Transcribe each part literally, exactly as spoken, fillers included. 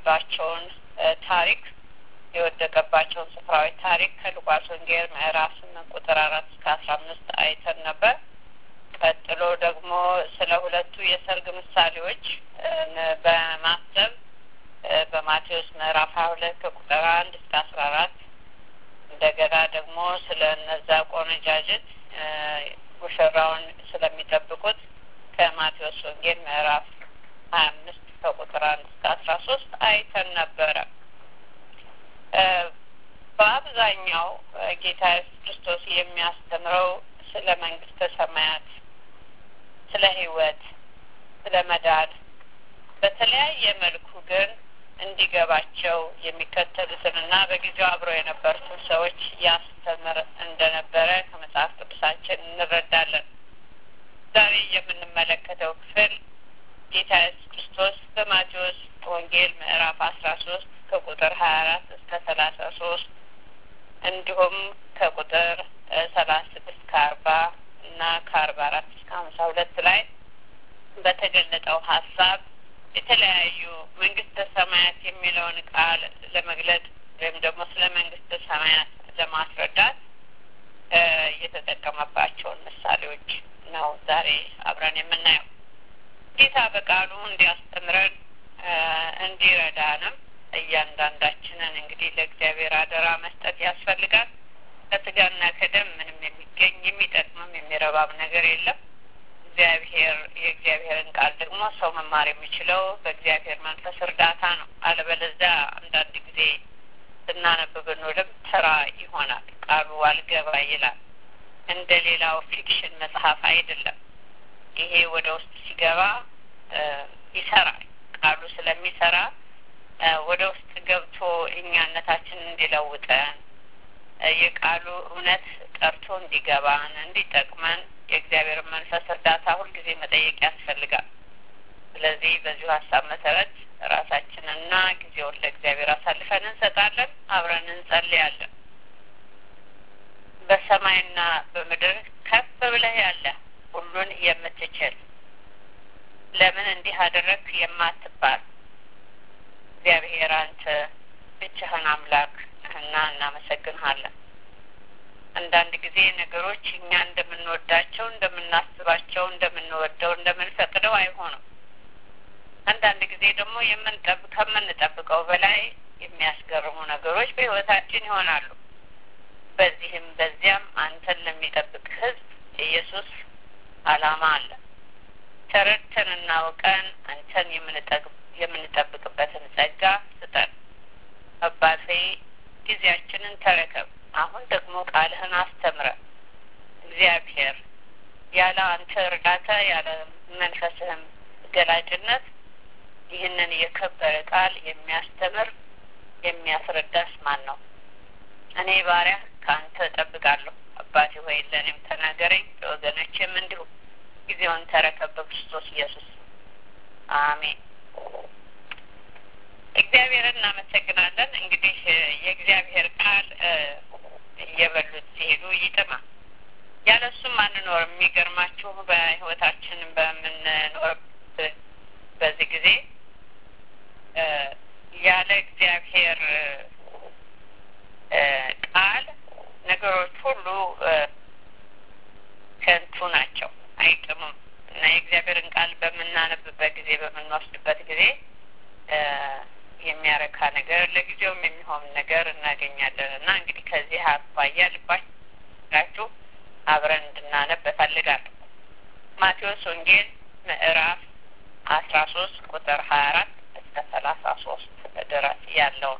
የወደቀባቸውን ታሪክ የወደቀባቸውን ስፍራዎች ታሪክ ከሉቃስ ወንጌል ምዕራፍ ስምንት ቁጥር አራት እስከ አስራ አምስት አይተን ነበር። ቀጥሎ ደግሞ ስለ ሁለቱ የሰርግ ምሳሌዎች በማሰብ በማቴዎስ ምዕራፍ ሃያ ሁለት ከቁጥር አንድ እስከ አስራ አራት እንደገና ደግሞ ስለ እነዛ ቆነጃጅት ሙሽራውን ስለሚጠብቁት ከማቴዎስ ወንጌል ምዕራፍ ሀያ አምስት ከቁጥር አንድ እስከ አስራ ሶስት አይተን ነበረ። በአብዛኛው ጌታ ኢየሱስ ክርስቶስ የሚያስተምረው ስለ መንግስተ ሰማያት፣ ስለ ሕይወት፣ ስለ መዳን በተለያየ መልኩ ግን እንዲገባቸው የሚከተሉትንና በጊዜው አብረው የነበሩትን ሰዎች ያስተምር እንደነበረ ከመጽሐፍ ቅዱሳችን እንረዳለን። ዛሬ የምንመለከተው ክፍል ጌታ ኢየሱስ ክርስቶስ በማቴዎስ ወንጌል ምዕራፍ አስራ ሶስት ከቁጥር ሀያ አራት እስከ ሰላሳ ሶስት እንዲሁም ከቁጥር ሰላሳ ስድስት ከአርባ እና ከአርባ አራት እስከ ሀምሳ ሁለት ላይ በተገለጠው ሀሳብ የተለያዩ መንግስተ ሰማያት የሚለውን ቃል ለመግለጥ ወይም ደግሞ ስለ መንግስተ ሰማያት ለማስረዳት የተጠቀመባቸውን ምሳሌዎች ነው ዛሬ አብረን የምናየው። ጌታ በቃሉ እንዲያስተምረን እንዲረዳንም እያንዳንዳችንን እንግዲህ ለእግዚአብሔር አደራ መስጠት ያስፈልጋል። ከስጋና ከደም ምንም የሚገኝ የሚጠቅምም የሚረባም ነገር የለም። እግዚአብሔር የእግዚአብሔርን ቃል ደግሞ ሰው መማር የሚችለው በእግዚአብሔር መንፈስ እርዳታ ነው። አለበለዚያ አንዳንድ ጊዜ ስናነብብን ወደም ተራ ይሆናል። ቃሉ አልገባ ይላል። እንደ ሌላው ፊክሽን መጽሐፍ አይደለም። ይሄ ወደ ውስጥ ሲገባ ይሰራል። ቃሉ ስለሚሰራ ወደ ውስጥ ገብቶ እኛነታችንን እንዲለውጠን የቃሉ እውነት ጠርቶ እንዲገባን እንዲጠቅመን የእግዚአብሔር መንፈስ እርዳታ ሁልጊዜ መጠየቅ ያስፈልጋል። ስለዚህ በዚሁ ሀሳብ መሰረት ራሳችንና ጊዜውን ለእግዚአብሔር አሳልፈን እንሰጣለን። አብረን እንጸልያለን። በሰማይና በምድር ከፍ ብለህ ያለ ሁሉን የምትችል ለምን እንዲህ አደረግክ የማትባል እግዚአብሔር አንተ ብቻህን አምላክ እና እናመሰግንሃለን። አንዳንድ ጊዜ ነገሮች እኛ እንደምንወዳቸው እንደምናስባቸው እንደምንወደው እንደምንፈቅደው አይሆኑም። አንዳንድ ጊዜ ደግሞ የምንጠብቅ ከምንጠብቀው በላይ የሚያስገርሙ ነገሮች በሕይወታችን ይሆናሉ። በዚህም በዚያም አንተን ለሚጠብቅ ሕዝብ ኢየሱስ ዓላማ አለ። ተረድተንና አውቀን አንተን የምንጠብቅ የምንጠብቅበትን ጸጋ ስጠን። አባቴ ጊዜያችንን ተረከብ። አሁን ደግሞ ቃልህን አስተምረን። እግዚአብሔር ያለ አንተ እርዳታ ያለ መንፈስህም ገላጭነት ይህንን የከበረ ቃል የሚያስተምር የሚያስረዳስ ማን ነው? እኔ ባሪያ ከአንተ እጠብቃለሁ። አባቴ ሆይ ለእኔም ተናገረኝ፣ ለወገኖቼም እንዲሁ። ጊዜውን ተረከብ በክርስቶስ ኢየሱስ አሜን። እግዚአብሔርን እናመሰግናለን። እንግዲህ የእግዚአብሔር ቃል እየበሉት ሲሄዱ ይጥማል። ያለሱም አንኖርም። የሚገርማችሁ በሕይወታችን በምንኖር በዚህ ጊዜ ያለ እግዚአብሔር ቃል ነገሮች ሁሉ ከንቱ ናቸው፣ አይጥሙም። እና የእግዚአብሔርን ቃል በምናነብበት ጊዜ በምንወስድበት ጊዜ የሚያረካ ነገር ለጊዜውም የሚሆን ነገር እናገኛለን። እና እንግዲህ ከዚህ አኳያ ልባችሁ አብረን እንድናነብ እፈልጋለሁ። ማቴዎስ ወንጌል ምዕራፍ አስራ ሶስት ቁጥር ሀያ አራት እስከ ሰላሳ ሶስት ድረስ ያለውን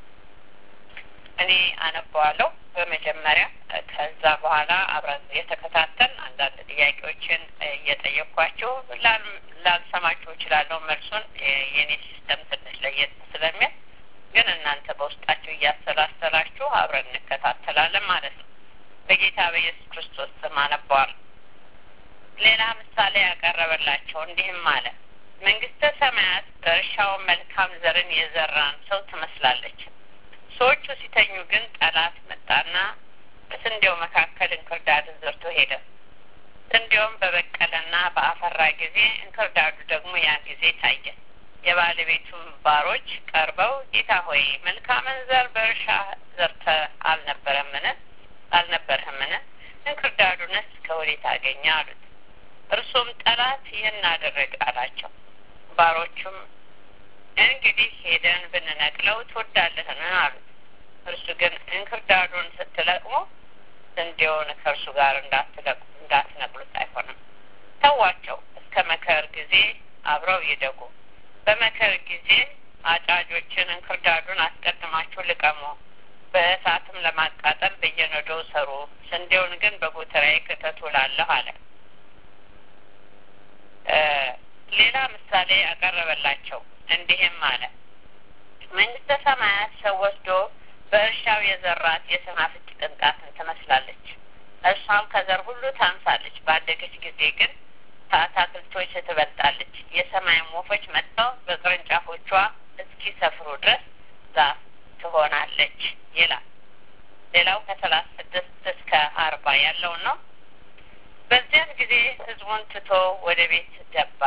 እኔ አነበዋለሁ በመጀመሪያ። ከዛ በኋላ አብረን የተከታተልን አንዳንድ ጥያቄዎችን እየጠየኳችሁ ላልሰማችሁ እችላለሁ መልሱን። የኔ ሲስተም ትንሽ ለየት ስለሚል ግን እናንተ በውስጣችሁ እያሰላሰላችሁ አብረን እንከታተላለን ማለት ነው። በጌታ በኢየሱስ ክርስቶስ ስም አነበዋለሁ። ሌላ ምሳሌ ያቀረበላቸው እንዲህም አለ። መንግስተ ሰማያት በእርሻው መልካም ዘርን የዘራን ሰው ትመስላለች። ሰዎቹ ሲተኙ ግን ጠላት መጣና በስንዴው መካከል እንክርዳድን ዘርቶ ሄደ። ስንዴውም በበቀለና በአፈራ ጊዜ እንክርዳዱ ደግሞ ያን ጊዜ ታየ። የባለቤቱም ባሮች ቀርበው ጌታ ሆይ መልካምን ዘር በእርሻ ዘርተህ አልነበረምን አልነበርህምን? እንክርዳዱንስ ከወዴት አገኘ አሉት። እርሱም ጠላት ይህን አደረገ አላቸው። ባሮቹም እንግዲህ ሄደን ብንነቅለው ትወዳለህን አሉት። እርሱ ግን እንክርዳዱን ስትለቅሙ ስንዴውን ከእርሱ ጋር እንዳትለቅሙ እንዳትነቅሉት አይሆንም፣ ተዋቸው፣ እስከ መከር ጊዜ አብረው ይደጉ። በመከር ጊዜ አጫጆችን እንክርዳዱን አስቀድማችሁ ልቀሙ፣ በእሳትም ለማቃጠል በየነዶው ሰሩ፣ ስንዴውን ግን በጎተራዬ ክተቱ እላለሁ አለ። ሌላ ምሳሌ አቀረበላቸው እንዲህም አለ። መንግስተ ሰማያት ሰው ወስዶ በእርሻው የዘራት የሰናፍጭ ቅንጣትን ትመስላለች። እርሷም ከዘር ሁሉ ታንሳለች፣ ባደገች ጊዜ ግን ከአታክልቶች ትበልጣለች። የሰማይም ወፎች መጥተው በቅርንጫፎቿ እስኪሰፍሩ ድረስ ዛፍ ትሆናለች ይላል። ሌላው ከሰላሳ ስድስት እስከ አርባ ያለውን ነው። በዚያን ጊዜ ህዝቡን ትቶ ወደ ቤት ገባ።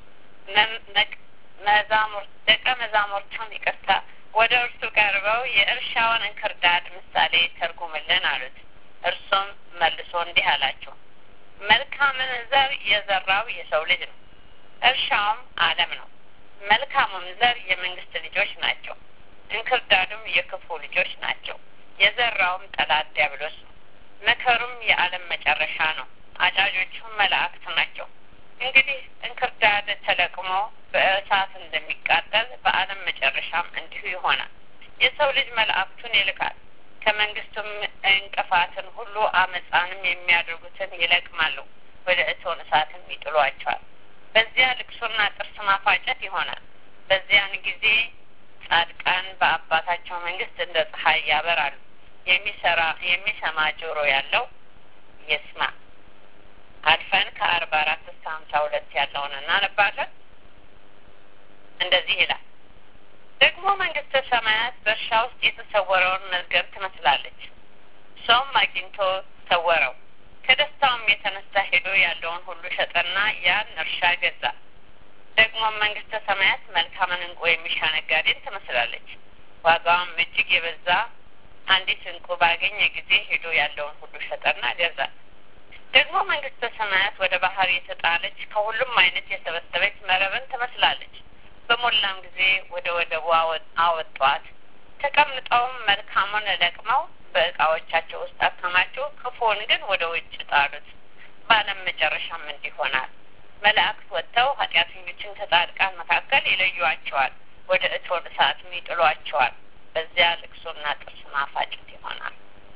መዛሙርት ደቀ መዛሙርቱን ይቅርታ ወደ እርሱ ቀርበው የእርሻውን እንክርዳድ ምሳሌ ተርጉምልን አሉት። እርሱም መልሶ እንዲህ አላቸው፣ መልካምን ዘር የዘራው የሰው ልጅ ነው። እርሻውም ዓለም ነው። መልካሙም ዘር የመንግስት ልጆች ናቸው፣ እንክርዳዱም የክፉ ልጆች ናቸው። የዘራውም ጠላት ዲያብሎስ ነው። መከሩም የዓለም መጨረሻ ነው። አጫጆቹም መላእክት ናቸው። እንግዲህ እንክርዳድ ተለቅሞ በእሳት እንደሚቃጠል በዓለም መጨረሻም እንዲሁ ይሆናል። የሰው ልጅ መላእክቱን ይልካል፣ ከመንግስቱም እንቅፋትን ሁሉ አመፃንም የሚያደርጉትን ይለቅማሉ፣ ወደ እቶን እሳትም ይጥሏቸዋል። በዚያ ልቅሶና ጥርስ ማፋጨት ይሆናል። በዚያን ጊዜ ጻድቃን በአባታቸው መንግስት እንደ ፀሐይ ያበራሉ። የሚሰራ የሚሰማ ጆሮ ያለው ይስማ። አልፈን ከአርባ አራት እስከ ሀምሳ ሁለት ያለውን እናነባለን። እንደዚህ ይላል። ደግሞ መንግስተ ሰማያት በእርሻ ውስጥ የተሰወረውን መዝገብ ትመስላለች። ሰውም አግኝቶ ሰወረው። ከደስታውም የተነሳ ሄዶ ያለውን ሁሉ ሸጠና ያን እርሻ ገዛ። ደግሞ መንግስተ ሰማያት መልካምን እንቁ የሚሻ ነጋዴን ትመስላለች። ዋጋውም እጅግ የበዛ አንዲት እንቁ ባገኘ ጊዜ ሄዶ ያለውን ሁሉ ሸጠና ገዛ። ደግሞ መንግስተ ሰማያት ወደ ባህር የተጣለች ከሁሉም አይነት የሰበሰበች መረብን ትመስላለች። በሞላም ጊዜ ወደ ወደቡ አወጧት። ተቀምጠውም መልካሙን ለቅመው በእቃዎቻቸው ውስጥ አከማቸው፣ ክፉውን ግን ወደ ውጭ ጣሉት። በዓለም መጨረሻም እንዲህ ይሆናል። መላእክት ወጥተው ኃጢአተኞችን ከጻድቃን መካከል ይለዩዋቸዋል፣ ወደ እቶን እሳትም ይጥሏቸዋል። በዚያ ልቅሶና ጥርስ ማፋጨት ይሆናል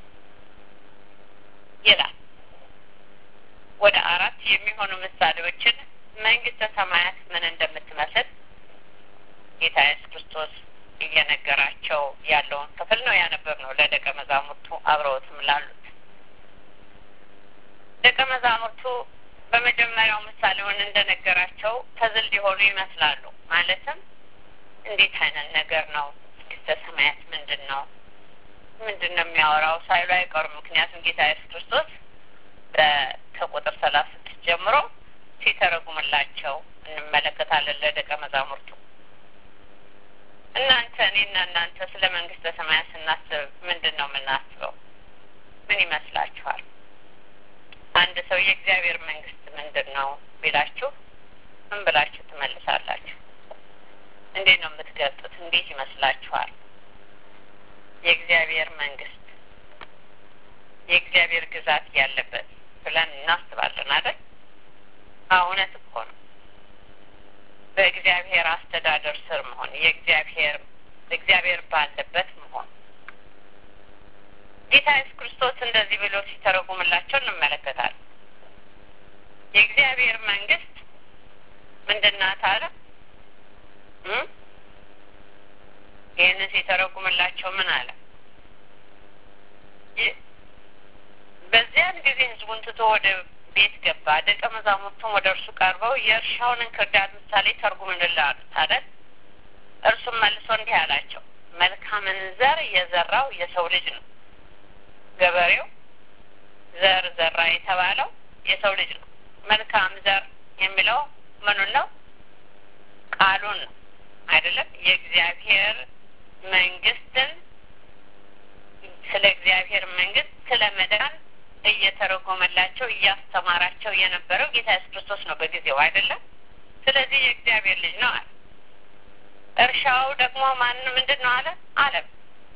ይላል። ወደ አራት የሚሆኑ ምሳሌዎችን መንግስተ ሰማያት ምን እንደምትመስል ጌታ ኢየሱስ ክርስቶስ እየነገራቸው ያለውን ክፍል ነው ያነበብነው ለደቀ መዛሙርቱ አብረውትም ላሉት። ደቀ መዛሙርቱ በመጀመሪያው ምሳሌውን እንደነገራቸው ተዝል ሊሆኑ ይመስላሉ። ማለትም እንዴት አይነት ነገር ነው? መንግስተ ሰማያት ምንድን ነው? ምንድን ነው የሚያወራው ሳይሉ አይቀሩም። ምክንያቱም ጌታ ኢየሱስ ክርስቶስ ከቁጥር ሰላሳ ስድስት ጀምሮ ሲተረጉምላቸው እንመለከታለን ለደቀ መዛሙርቱ። እናንተ እኔና እናንተ ስለ መንግስተ ሰማያት ስናስብ ምንድን ነው የምናስበው? ምን ይመስላችኋል? አንድ ሰው የእግዚአብሔር መንግስት ምንድን ነው ቢላችሁ ምን ብላችሁ ትመልሳላችሁ? እንዴት ነው የምትገልጡት? እንዴት ይመስላችኋል? የእግዚአብሔር መንግስት የእግዚአብሔር ግዛት ያለበት ብለን እናስባለን አይደል? እውነት እኮ ነው። በእግዚአብሔር አስተዳደር ስር መሆን፣ የእግዚአብሔር እግዚአብሔር ባለበት መሆን። ጌታ ኢየሱስ ክርስቶስ እንደዚህ ብሎ ሲተረጉምላቸው እንመለከታለን። የእግዚአብሔር መንግስት ምንድን ናት አለ? ይህንን ሲተረጉምላቸው ምን አለ? በዚያን ጊዜ ህዝቡን ትቶ ወደ ቤት ገባ። ደቀ መዛሙርቱም ወደ እርሱ ቀርበው የእርሻውን እንክርዳድ ምሳሌ ተርጉምልን አሉት አይደል? እርሱም መልሶ እንዲህ አላቸው፣ መልካምን ዘር የዘራው የሰው ልጅ ነው። ገበሬው ዘር ዘራ የተባለው የሰው ልጅ ነው። መልካም ዘር የሚለው ምኑን ነው? ቃሉን ነው። አይደለም የእግዚአብሔር መንግስትን ስለ እግዚአብሔር መንግስት ስለ መዳን እየተረጎመላቸው እያስተማራቸው የነበረው ጌታ ኢየሱስ ክርስቶስ ነው በጊዜው አይደለም። ስለዚህ የእግዚአብሔር ልጅ ነው አለ። እርሻው ደግሞ ማን ምንድን ነው አለ? ዓለም።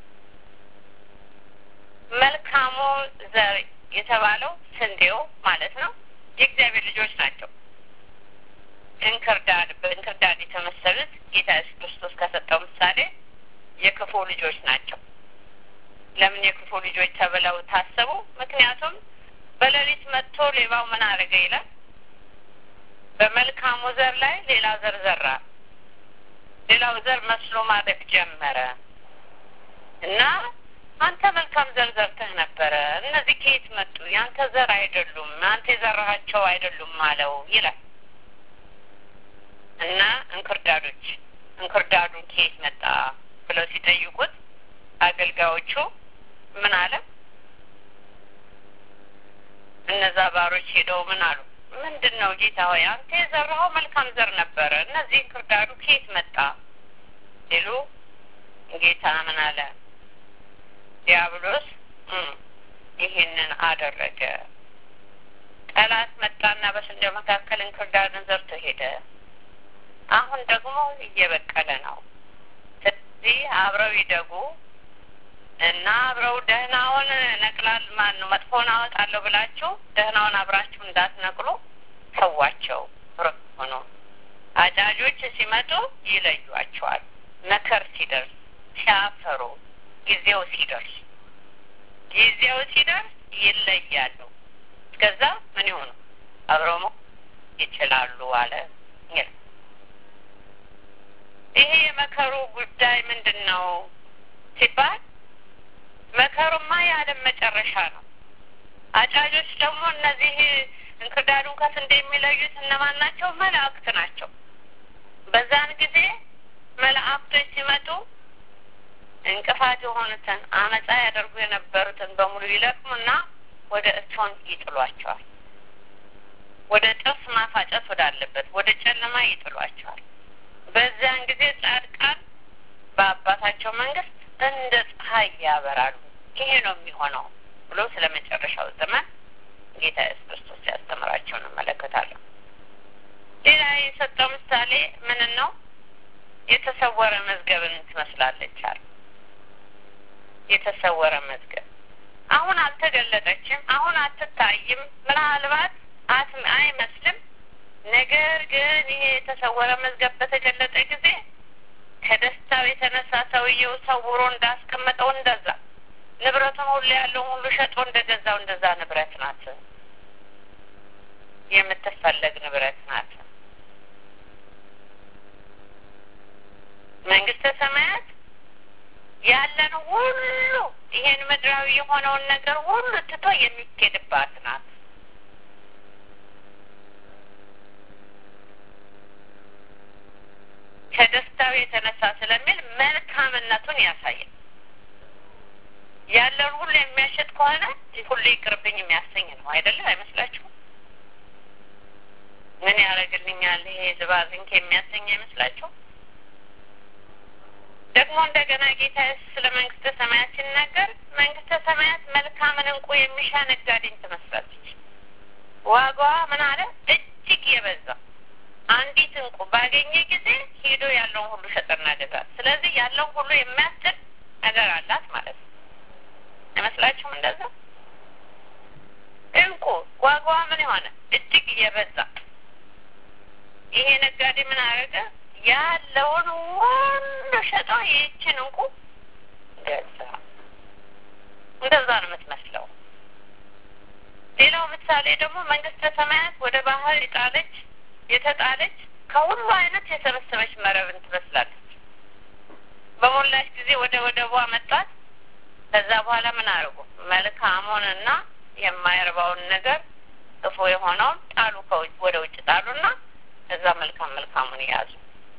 መልካሙ ዘር የተባለው ስንዴው ማለት ነው የእግዚአብሔር ልጆች ናቸው። እንክርዳድ በእንክርዳድ የተመሰሉት ጌታ ኢየሱስ ክርስቶስ ከሰጠው ምሳሌ የክፉ ልጆች ናቸው። ለምን የክፉ ልጆች ተብለው ታሰቡ? ምክንያቱም በሌሊት መጥቶ ሌባው ምን አደረገ ይላል? በመልካሙ ዘር ላይ ሌላ ዘር ዘራ። ሌላው ዘር መስሎ ማደግ ጀመረ እና አንተ መልካም ዘር ዘርተህ ነበረ፣ እነዚህ ከየት መጡ? ያንተ ዘር አይደሉም፣ አንተ የዘራሃቸው አይደሉም አለው ይላል። እና እንክርዳዶች እንክርዳዱን ከየት መጣ ብለው ሲጠይቁት አገልጋዮቹ ምን አለ? እነዛ ባሮች ሄደው ምን አሉ? ምንድን ነው ጌታ ሆይ አንተ የዘራኸው መልካም ዘር ነበረ፣ እነዚህ እንክርዳዱ ከየት መጣ ሲሉ ጌታ ምን አለ? ዲያብሎስ ይህንን አደረገ። ጠላት መጣና በስንዴው መካከል እንክርዳድን ዘርቶ ሄደ። አሁን ደግሞ እየበቀለ ነው። ስለዚህ አብረው ይደጉ እና አብረው ደህናውን ነቅላል ማን ነው መጥፎውን አወጣለሁ ብላችሁ ደህናውን አብራችሁ እንዳትነቅሉ ተዋቸው። ሆኖ አጫጆች ሲመጡ ይለዩዋቸዋል። መከር ሲደርስ ሲያፈሩ ጊዜው ሲደርስ ጊዜው ሲደርስ ይለያሉ። እስከዛ ምን ይሆኑ አብረው ይችላሉ አለ። ይሄ የመከሩ ጉዳይ ምንድን ነው ሲባል መከሩማ የዓለም መጨረሻ ነው። አጫጆች ደግሞ እነዚህ እንክርዳዱን ከስንዴ የሚለዩት እነማን ናቸው? መላእክት ናቸው። በዛን ጊዜ መላእክቶች ሲመጡ እንቅፋት የሆኑትን አመፃ ያደርጉ የነበሩትን በሙሉ ይለቅሙና ወደ እቶን ይጥሏቸዋል። ወደ ጥርስ ማፋጨት ወዳለበት ወደ ጨለማ ይጥሏቸዋል። በዛን ጊዜ ጻድቃን በአባታቸው መንግስት እንደ ፀሐይ ያበራሉ። ይሄ ነው የሚሆነው ብሎ ስለ መጨረሻው ዘመን ጌታ ኢየሱስ ክርስቶስ ያስተምራቸው እንመለከታለን። ሌላ የሰጠው ምሳሌ ምን ነው? የተሰወረ መዝገብን ትመስላለች አለ። የተሰወረ መዝገብ አሁን አልተገለጠችም፣ አሁን አትታይም፣ ምናልባት አትም አይመስልም። ነገር ግን ይሄ የተሰወረ መዝገብ በተገለጠ ጊዜ ከደስታው የተነሳ ሰውየው ሰውሮ እንዳስቀመጠው እንደዛ ንብረቱን ሁሉ ያለውን ሁሉ ሸጦ እንደገዛው እንደዛ ንብረት ናት፣ የምትፈለግ ንብረት ናት። መንግስተ ሰማያት ያለን ሁሉ ይሄን ምድራዊ የሆነውን ነገር ሁሉ ትቶ የሚኬድባት ናት። ከደስታው የተነሳ ስለሚል መልካምነቱን ያሳያል። ያለን ሁሉ የሚያሸጥ ከሆነ ሁሉ ይቅርብኝ የሚያሰኝ ነው አይደለ? አይመስላችሁም? ምን ያደርግልኛል ይሄ ዝባዝንክ የሚያሰኝ አይመስላችሁም? ደግሞ እንደገና ጌታ ስለ መንግስተ ሰማያት ሲናገር መንግስተ ሰማያት መልካምን እንቁ የሚሻ ነጋዴን ትመስላለች። ዋጋዋ ምን አለ? እጅግ የበዛ አንዲት እንቁ ባገኘ ጊዜ ሄዶ ያለውን ሁሉ ሸጠና ገዛት። ስለዚህ ያለውን ሁሉ የሚያስችል ነገር አላት ማለት ነው። አይመስላችሁም? እንደዛ እንቁ ዋጋዋ ምን የሆነ እጅግ የበዛ ይሄ ነጋዴ ምን አደረገ? ያለውን ሁሉ ሸጦ ይህችን እንቁ ገዛ። እንደዛ ነው የምትመስለው። ሌላው ምሳሌ ደግሞ መንግስተ ሰማያት ወደ ባህር የጣለች የተጣለች ከሁሉ አይነት የሰበሰበች መረብን ትመስላለች። በሞላች ጊዜ ወደ ወደቧ መጣት። ከዛ በኋላ ምን አደረጉ? መልካሙንና የማይረባውን ነገር ክፉ የሆነውን ጣሉ፣ ከውጭ ወደ ውጭ ጣሉና ከዛ መልካም መልካሙን ያዙ።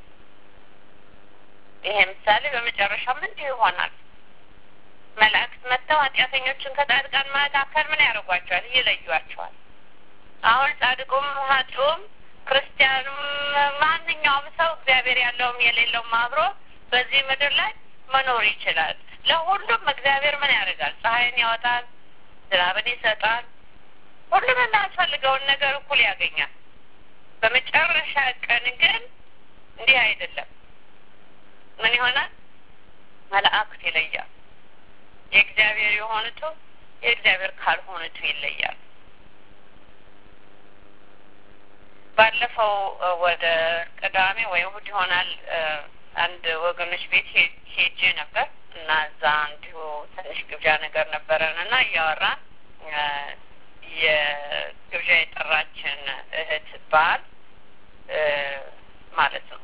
ይሄ ምሳሌ በመጨረሻም እንዲህ ይሆናል። መላእክት መጥተው ኃጢአተኞችን ከጻድቃን መካከል ምን ያደርጓቸዋል? ይለዩዋቸዋል። አሁን ጻድቁም ኃጥኡም ክርስቲያኑም ማንኛውም ሰው እግዚአብሔር ያለውም የሌለውም አብሮ በዚህ ምድር ላይ መኖር ይችላል። ለሁሉም እግዚአብሔር ምን ያደርጋል? ፀሐይን ያወጣል፣ ዝናብን ይሰጣል፣ ሁሉም የሚያስፈልገውን ነገር እኩል ያገኛል። በመጨረሻ ቀን ግን እንዲህ አይደለም። ምን ይሆናል? መላእክት ይለያል። የእግዚአብሔር የሆኑት የእግዚአብሔር ካልሆኑት ይለያል። ባለፈው ወደ ቅዳሜ ወይ እሑድ ይሆናል አንድ ወገኖች ቤት ሄጄ ነበር እና እዛ እንዲሁ ትንሽ ግብዣ ነገር ነበረን እና እያወራን የግብዣ የጠራችን እህት ባል ማለት ነው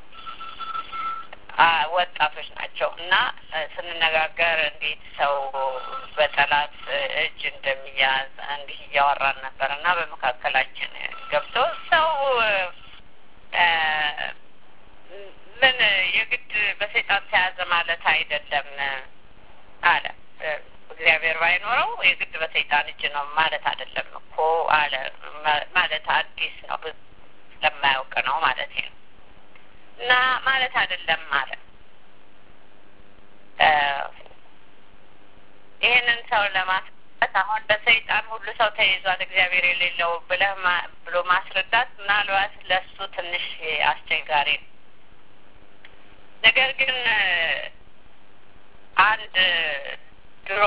ወጣቶች ናቸው እና ስንነጋገር እንዴት ሰው በጠላት እጅ እንደሚያዝ እንዲህ እያወራን ነበር እና በመካከላችን ገብቶ ሰው ምን የግድ በሰይጣን ተያዘ ማለት አይደለም አለ። እግዚአብሔር ባይኖረው የግድ በሰይጣን እጅ ነው ማለት አይደለም እኮ አለ። ማለት አዲስ ነው ስለማያውቅ ነው ማለት ነው እና ማለት አይደለም ማለት ይሄንን ሰው ለማስረዳት አሁን በሰይጣን ሁሉ ሰው ተይዟል እግዚአብሔር የሌለው ብለህ ብሎ ማስረዳት ምናልባት ለሱ ትንሽ አስቸጋሪ ነው። ነገር ግን አንድ ድሮ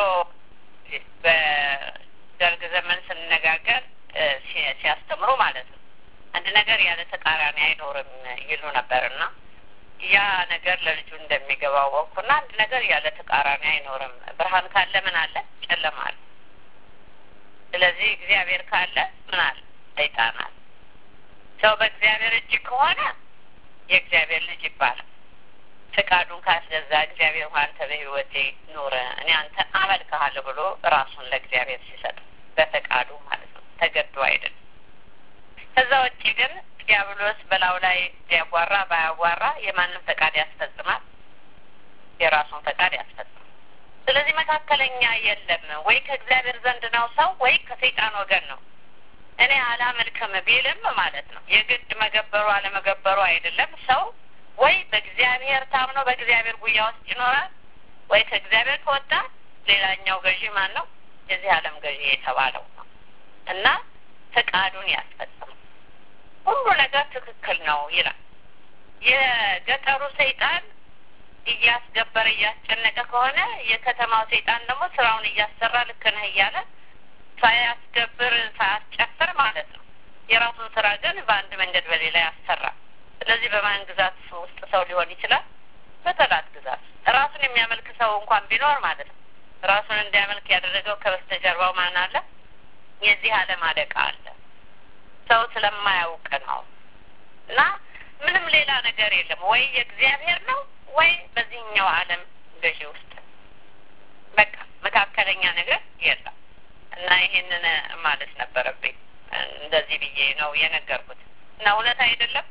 በደርግ ዘመን ስንነጋገር ሲያስተምሩ ማለት ነው አንድ ነገር ያለ ተቃራኒ አይኖርም ይሉ ነበርና ያ ነገር ለልጁ እንደሚገባው ወኩና አንድ ነገር ያለ ተቃራኒ አይኖርም። ብርሃን ካለ ምን አለ? ጨለማ አለ። ስለዚህ እግዚአብሔር ካለ ምን አለ? ሰይጣን አለ። ሰው በእግዚአብሔር እጅ ከሆነ የእግዚአብሔር ልጅ ይባላል። ፈቃዱን ካስገዛ እግዚአብሔር አንተ በሕይወቴ ኑር እኔ አንተ አመልክሃለሁ ብሎ ራሱን ለእግዚአብሔር ሲሰጥ በፈቃዱ ማለት ነው፣ ተገዶ አይደለም። ከዛ ውጪ ግን ዲያብሎስ በላው ላይ ቢያጓራ ባያጓራ የማንም ፈቃድ ያስፈጽማል፣ የራሱን ፈቃድ ያስፈጽማል። ስለዚህ መካከለኛ የለም። ወይ ከእግዚአብሔር ዘንድ ነው ሰው ወይ ከሰይጣን ወገን ነው። እኔ አላመልክም ቢልም ማለት ነው የግድ መገበሩ አለመገበሩ አይደለም። ሰው ወይ በእግዚአብሔር ታምኖ በእግዚአብሔር ጉያ ውስጥ ይኖራል፣ ወይ ከእግዚአብሔር ከወጣ ሌላኛው ገዢ ማን ነው? የዚህ ዓለም ገዢ የተባለው ነው እና ፈቃዱን ያስፈጽማል። ሁሉ ነገር ትክክል ነው ይላል። የገጠሩ ሰይጣን እያስገበረ እያስጨነቀ ከሆነ የከተማው ሰይጣን ደግሞ ስራውን እያሰራ ልክ ነህ እያለ ሳያስገብር ሳያስጨፍር ማለት ነው የራሱን ስራ ግን በአንድ መንገድ በሌላ ያሰራ። ስለዚህ በማን ግዛት ውስጥ ሰው ሊሆን ይችላል? በጠላት ግዛት። ራሱን የሚያመልክ ሰው እንኳን ቢኖር ማለት ነው ራሱን እንዲያመልክ ያደረገው ከበስተጀርባው ማን አለ? የዚህ ዓለም አለቃ አለ። ሰው ስለማያውቅ ነው እና ምንም ሌላ ነገር የለም። ወይ የእግዚአብሔር ነው ወይ በዚህኛው ዓለም ገዢ ውስጥ በቃ መካከለኛ ነገር የለም። እና ይሄንን ማለት ነበረብኝ። እንደዚህ ብዬ ነው የነገርኩት እና እውነት አይደለም።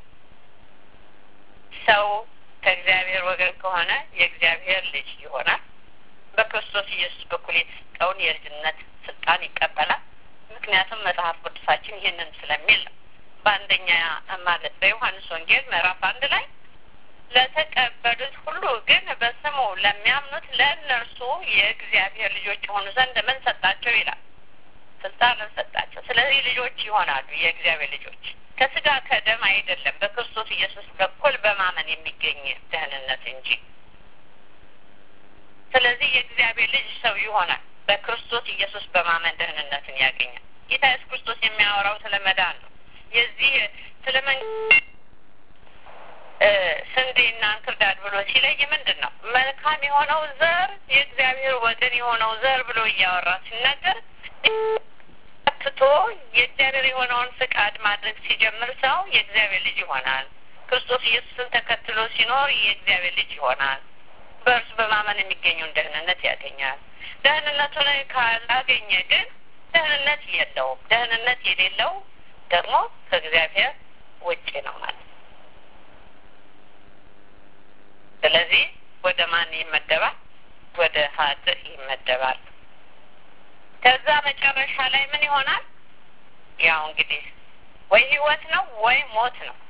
ሰው ከእግዚአብሔር ወገን ከሆነ የእግዚአብሔር ልጅ ይሆናል። በክርስቶስ ኢየሱስ በኩል የተሰጠውን የልጅነት ስልጣን ይቀበላል። ምክንያቱም መጽሐፍ ቅዱሳችን ይህንን ስለሚል ነው። በአንደኛ ማለት በዮሐንስ ወንጌል ምዕራፍ አንድ ላይ ለተቀበሉት ሁሉ ግን በስሙ ለሚያምኑት ለእነርሱ የእግዚአብሔር ልጆች የሆኑ ዘንድ ምን ሰጣቸው ይላል? ስልጣንን ሰጣቸው። ስለዚህ ልጆች ይሆናሉ፣ የእግዚአብሔር ልጆች ከስጋ ከደም አይደለም፣ በክርስቶስ ኢየሱስ በኩል በማመን የሚገኝ ደህንነት እንጂ። ስለዚህ የእግዚአብሔር ልጅ ሰው ይሆናል፣ በክርስቶስ ኢየሱስ በማመን ደህንነትን ያገኛል። ጌታ ኢየሱስ ክርስቶስ የሚያወራው ስለ መዳን ነው። የዚህ ስለ መንግስት ስንዴና እንክርዳድ ብሎ ሲለይ ምንድን ነው? መልካም የሆነው ዘር የእግዚአብሔር ወገን የሆነው ዘር ብሎ እያወራ ሲናገር ትቶ የእግዚአብሔር የሆነውን ፍቃድ ማድረግ ሲጀምር ሰው የእግዚአብሔር ልጅ ይሆናል። ክርስቶስ ኢየሱስን ተከትሎ ሲኖር የእግዚአብሔር ልጅ ይሆናል። በእርሱ በማመን የሚገኘውን ደህንነት ያገኛል። ደህንነቱን ካላገኘ ግን ደህንነት የለውም። ደህንነት የሌለው ደግሞ ከእግዚአብሔር ውጪ ነው ማለት። ስለዚህ ወደ ማን ይመደባል? ወደ ኃጥእ ይመደባል። ከዛ መጨረሻ ላይ ምን ይሆናል? ያው እንግዲህ ወይ ህይወት ነው ወይ ሞት ነው።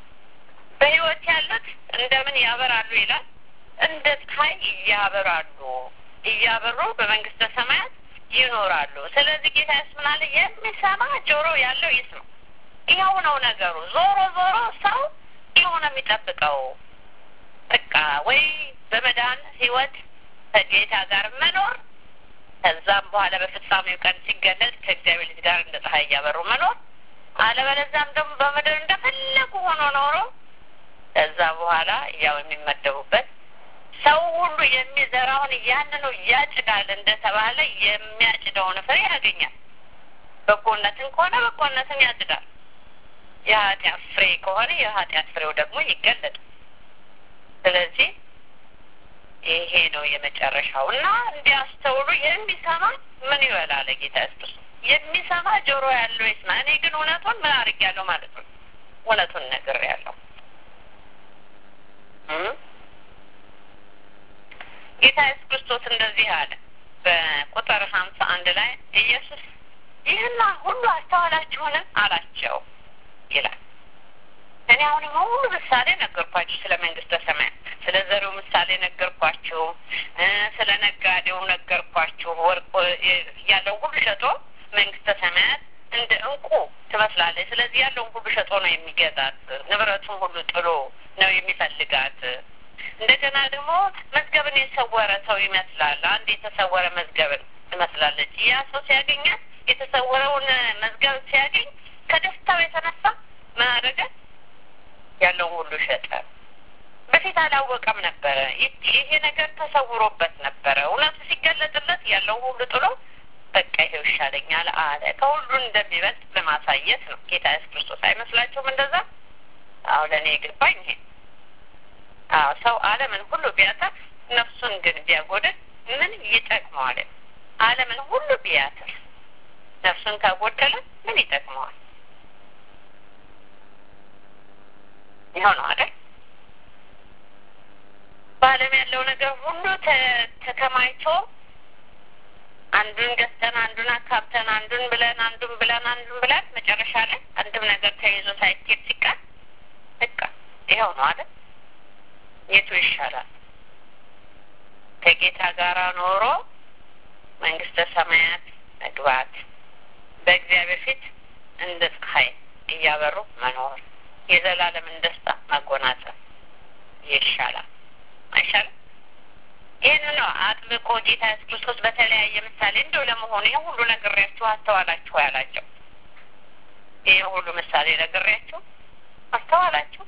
በሕይወት ያሉት እንደምን ያበራሉ ይላል? እንደ ፀሐይ እያበራሉ እያበሩ በመንግስተ ሰማያት ይኖራሉ። ስለዚህ ጌታ ምን አለ? የሚሰማ ጆሮ ያለው ይስማ። ይኸው ነው ነገሩ። ዞሮ ዞሮ ሰው ይኸው ነው የሚጠብቀው። በቃ ወይ በመዳን ህይወት ከጌታ ጋር መኖር፣ ከዛም በኋላ በፍጻሜው ቀን ሲገለጥ ከእግዚአብሔር ልጅ ጋር እንደ ፀሐይ እያበሩ መኖር፣ አለበለዚያም ደግሞ በምድር እንደፈለጉ ሆኖ ኖሮ ከዛ በኋላ ያው የሚመደቡበት ሰው ሁሉ የሚዘራውን ያንኑ ያጭዳል እንደተባለ የሚያጭደውን ፍሬ ያገኛል። በጎነትን ከሆነ በጎነትን ያጭዳል። የኃጢአት ፍሬ ከሆነ የኃጢአት ፍሬው ደግሞ ይገለጣል። ስለዚህ ይሄ ነው የመጨረሻው እና እንዲያስተውሉ የሚሰማ ምን ይበላል ጌታ ኢየሱስ? የሚሰማ ጆሮ ያለው ይስማ። እኔ ግን እውነቱን ምን አድርጌያለሁ ማለት ነው? እውነቱን ነግሬያለሁ። ጌታ ኢየሱስ ክርስቶስ እንደዚህ አለ በቁጥር ሀምሳ አንድ ላይ ኢየሱስ ይህና ሁሉ አስተዋላችሁን አላቸው ይላል። እኔ አሁን ሁሉ ምሳሌ ነገርኳችሁ፣ ስለ መንግስተ ሰማያት፣ ስለ ዘሪው ምሳሌ ነገርኳችሁ፣ ስለ ነጋዴው ነገርኳችሁ። ወርቅ ያለው ሁሉ ሸጦ መንግስተ ሰማያት እንደ እንቁ ትመስላለች። ስለዚህ ያለውን ሁሉ ሸጦ ነው የሚገዛት፣ ንብረቱን ሁሉ ጥሎ ነው የሚፈልጋት። እንደገና ደግሞ መዝገብን የሰወረ ሰው ይመስላል። አንድ የተሰወረ መዝገብን ትመስላለች። ያ ሰው ሲያገኛት የተሰወረውን መዝገብ ሲያገኝ ከደስታው የተነሳ ምን አደረገ? ያለውን ሁሉ ሸጠ። በፊት አላወቀም ነበረ። ይሄ ነገር ተሰውሮበት ነበረ። እውነቱ ሲገለጥለት ያለውን ሁሉ ጥሎ በቃ ይሄው ይሻለኛል አለ። ከሁሉ እንደሚበልጥ ለማሳየት ነው ጌታ ኢየሱስ ክርስቶስ። አይመስላችሁም እንደዛ? አዎ ለእኔ የገባኝ ይሄ። አዎ ሰው ዓለምን ሁሉ ቢያተርፍ ነፍሱን ግን ቢያጎድል ምን ይጠቅመዋል? ዓለምን ሁሉ ቢያተርፍ ነፍሱን ካጎደለ ምን ይጠቅመዋል? ይኸው ነው አይደል? በዓለም ያለው ነገር ሁሉ ተከማይቶ አንዱን ገዝተን አንዱን አካብተን አንዱን ብለን አንዱን ብለን አንዱን ብለን መጨረሻ ላይ አንድም ነገር ተይዞ ሳይኬድ ሲቀር በቃ ይኸው ነው አይደል? የቱ ይሻላል? ከጌታ ጋር ኖሮ መንግስተ ሰማያት መግባት፣ በእግዚአብሔር ፊት እንደ ፀሐይ እያበሩ መኖር፣ የዘላለምን ደስታ መጎናጸፍ ይሻላል አይሻልም? ይህን ነው አጥብቆ ጌታ ኢየሱስ ክርስቶስ በተለያየ ምሳሌ እንደው ለመሆኑ ይህ ሁሉ ነግሬያችሁ አስተዋላችሁ ያላቸው። ይህ ሁሉ ምሳሌ ነግሬያችሁ አስተዋላችሁ?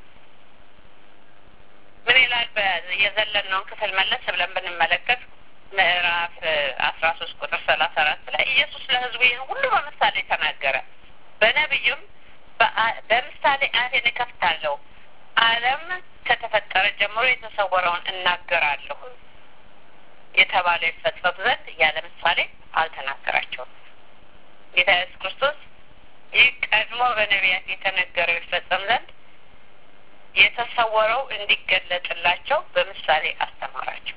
ምን ይላል? የዘለልነውን ክፍል መለስ ብለን ብንመለከት ምዕራፍ አስራ ሶስት ቁጥር ሰላሳ አራት ላይ ኢየሱስ ለሕዝቡ ይህን ሁሉ በምሳሌ ተናገረ። በነቢዩም በምሳሌ አፌን እከፍታለሁ፣ ዓለም ከተፈጠረ ጀምሮ የተሰወረውን እናገራለሁ የተባለ ይፈጸም ዘንድ ያለ ምሳሌ አልተናገራቸውም። ጌታ ኢየሱስ ክርስቶስ ይህ ቀድሞ በነቢያት የተነገረው ይፈጸም ዘንድ የተሰወረው እንዲገለጥላቸው በምሳሌ አስተማራቸው።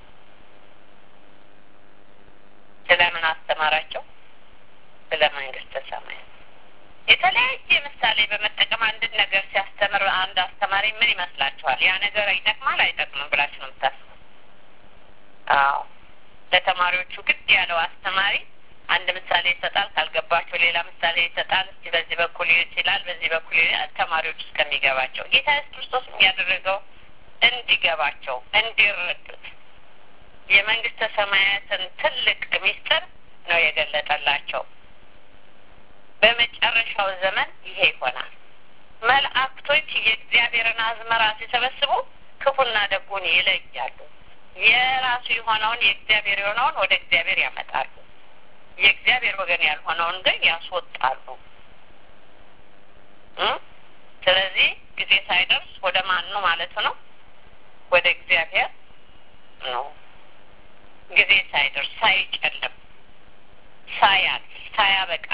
ስለምን አስተማራቸው? ስለ መንግስተ ሰማያት። የተለያየ ምሳሌ በመጠቀም አንድን ነገር ሲያስተምር አንድ አስተማሪ ምን ይመስላችኋል? ያ ነገር ይጠቅማል አይጠቅምም ብላችሁ ነው የምታስቡት? አዎ ለተማሪዎቹ ግድ ያለው አስተማሪ አንድ ምሳሌ ይሰጣል። ካልገባቸው ሌላ ምሳሌ ይሰጣል። እስቲ በዚህ በኩል ይችላል፣ በዚህ በኩል ተማሪዎች እስከሚገባቸው። ጌታ ኢየሱስ ክርስቶስ የሚያደርገው እንዲገባቸው፣ እንዲረዱት የመንግስተ ሰማያትን ትልቅ ሚስጥር ነው የገለጠላቸው። በመጨረሻው ዘመን ይሄ ይሆናል። መላእክቶች የእግዚአብሔርን አዝመራ ሲሰበስቡ ክፉና ደጉን ይለያሉ። የራሱ የሆነውን የእግዚአብሔር የሆነውን ወደ እግዚአብሔር ያመጣሉ፣ የእግዚአብሔር ወገን ያልሆነውን ግን ያስወጣሉ። ስለዚህ ጊዜ ሳይደርስ ወደ ማን ነው ማለት ነው? ወደ እግዚአብሔር ነው። ጊዜ ሳይደርስ፣ ሳይጨልም፣ ሳያልፍ፣ ሳያበቃ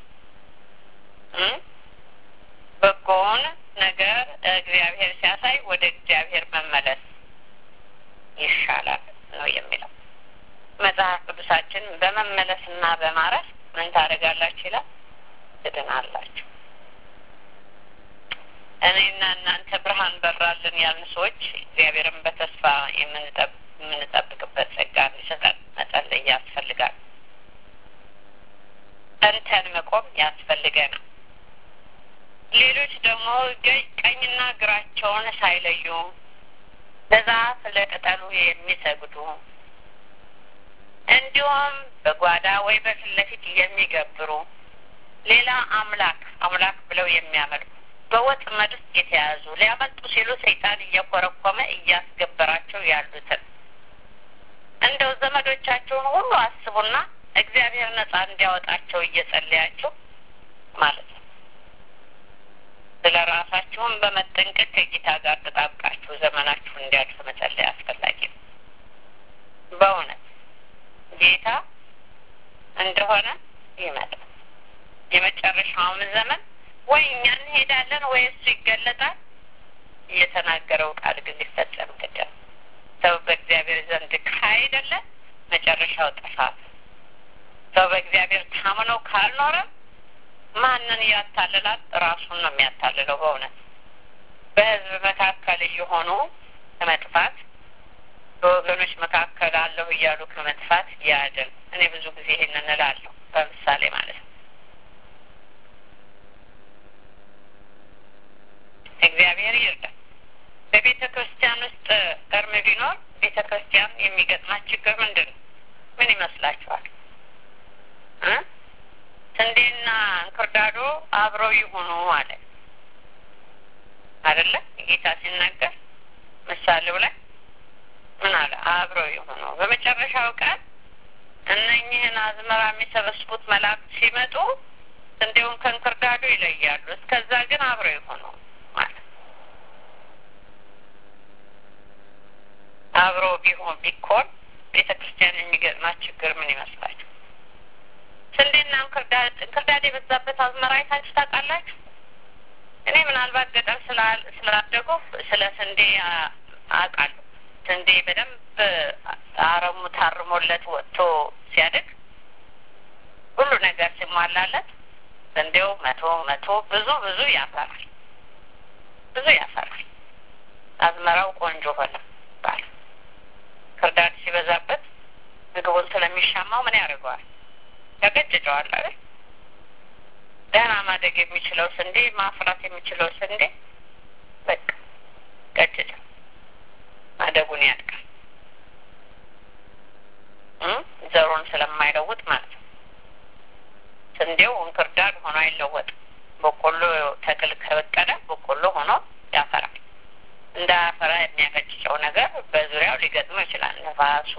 በጎውን ነገር እግዚአብሔር ሲያሳይ ወደ እግዚአብሔር መመለስ ይሻላል ነው የሚለው መጽሐፍ ቅዱሳችን። በመመለስና በማረፍ ምን ታደርጋላችሁ ይላል? ትድናላችሁ። እኔና እናንተ ብርሃን ብርሃን በራልን ያልን ሰዎች እግዚአብሔርን በተስፋ የምንጠብቅ የምንጠብቅበት ጸጋ እንዲሰጠን መጸለይ ያስፈልጋል። ጸንተን መቆም ያስፈልገናል። ሌሎች ደግሞ ቀኝና ግራቸውን ሳይለዩ ለዛፍ ለቅጠሉ የሚሰግዱ እንዲሁም በጓዳ ወይ በፊት ለፊት የሚገብሩ ሌላ አምላክ አምላክ ብለው የሚያመልኩ በወጥመድ ውስጥ የተያዙ ሊያመልጡ ሲሉ ሰይጣን እየኮረኮመ እያስገበራቸው ያሉትን እንደው ዘመዶቻቸውን ሁሉ አስቡና እግዚአብሔር ነጻ እንዲያወጣቸው እየጸለያችሁ ማለት ነው። ስለ ራሳችሁም በመጠንቀቅ ከጌታ ጋር ተጣብቃችሁ ዘመናችሁ እንዲያልፍ መጸለይ አስፈላጊ ነው። በእውነት ጌታ እንደሆነ ይመጣል። የመጨረሻውም ዘመን ወይ እኛ እንሄዳለን ወይ እሱ ይገለጣል። የተናገረው ቃል ግን ሊፈጸም ግድ ነው። ሰው በእግዚአብሔር ዘንድ ካይደለ መጨረሻው ጥፋት። ሰው በእግዚአብሔር ታምኖ ካልኖረ ማንን ያታልላል? ራሱን ነው የሚያታልለው። በእውነት በሕዝብ መካከል እየሆኑ ከመጥፋት በወገኖች መካከል አለሁ እያሉ ከመጥፋት ያድን። እኔ ብዙ ጊዜ ይሄንን እላለሁ በምሳሌ ማለት ነው። እግዚአብሔር ይርዳል። በቤተ ክርስቲያን ውስጥ እርም ቢኖር ቤተ ክርስቲያን የሚገጥማት ችግር ምንድን ነው? ምን ይመስላችኋል? እ ስንዴና እንክርዳዶ አብረው ይሁኑ አለ አይደለ? ጌታ ሲናገር ምሳሌው ላይ ምን አለ? አብረው ይሁኑ። በመጨረሻው ቀን እነኚህን አዝመራ የሚሰበስቡት መላእክት ሲመጡ ስንዴውን ከእንክርዳዶ ይለያሉ። እስከዛ ግን አብረው ይሁኑ ማለት አብረው ቢሆን ቢኮን ቤተ ክርስቲያን የሚገጥማት ችግር ምን ይመስላችሁ? ስንዴና እንክርዳድ እንክርዳድ የበዛበት አዝመራ አይታችሁ ታውቃላችሁ? እኔ ምናልባት ገጠር ስላደጉ ስለ ስንዴ አውቃለሁ። ስንዴ በደንብ አረሙ ታርሞለት ወጥቶ ሲያድግ ሁሉ ነገር ሲሟላለት ስንዴው መቶ መቶ ብዙ ብዙ ያፈራል ብዙ ያፈራል። አዝመራው ቆንጆ ሆነ ባል ክርዳድ ሲበዛበት ምግቡን ስለሚሻማው ምን ያደርገዋል? ያገጭጨዋል አይደል? ደህና ማደግ የሚችለው ስንዴ ማፍራት የሚችለው ስንዴ በቃ ገጭጨ ማደጉን ያድጋል። ዘሩን ስለማይለውጥ ማለት ነው። ስንዴው እንክርዳድ ሆኖ አይለወጥም። በቆሎ ተክል ከበቀለ በቆሎ ሆኖ ያፈራል። እንዳያፈራ የሚያገጭጨው ነገር በዙሪያው ሊገጥመው ይችላል። ነፋሱ፣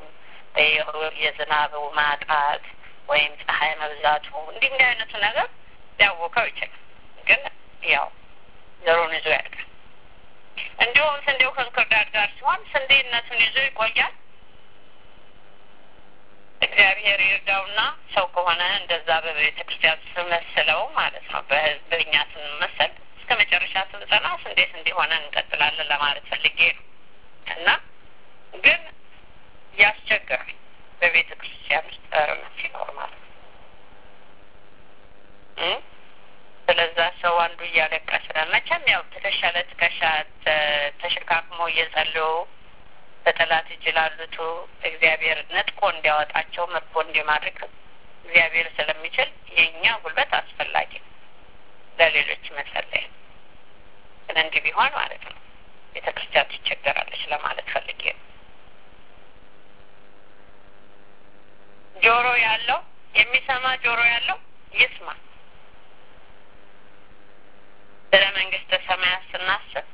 የዝናቡ ማጣት ወይም ፀሐይ መብዛቱ እንዲህ እንዲህ አይነቱ ነገር ሊያወቀው ይችላል። ግን ያው ዘሩን ይዞ ያድጋል። እንዲሁም ስንዴው ከእንክርዳድ ጋር ሲሆን ስንዴነቱን ይዞ ይቆያል። እግዚአብሔር ይርዳውና ሰው ከሆነ እንደዛ በቤተ ክርስቲያን ስመስለው ማለት ነው። በህዝብኛ ስንመሰል እስከ መጨረሻ ስንጸና ስንዴ ስንዴ ሆነን እንቀጥላለን ለማለት ፈልጌ ነው። እና ግን ያስቸግራል በቤተ ክርስቲያን ውስጥ እርምት ሲኖር ማለት ነው። ስለዛ ሰው አንዱ እያለቀሰ መቼም ያው ትከሻ ለትከሻ ተሸካክሞ እየጸለዩ በጠላት እጅ ላሉቱ እግዚአብሔር ነጥቆ እንዲያወጣቸው ምርኮ እንዲማርክ እግዚአብሔር ስለሚችል የእኛ ጉልበት አስፈላጊ ነው። ለሌሎች መጸለይ ግን እንዲህ ቢሆን ማለት ነው ቤተ ክርስቲያን ትቸገራለች ለማለት ፈልጌ ነው። ጆሮ ያለው የሚሰማ ጆሮ ያለው ይስማ። ስለ መንግስተ ሰማያት ስናስብ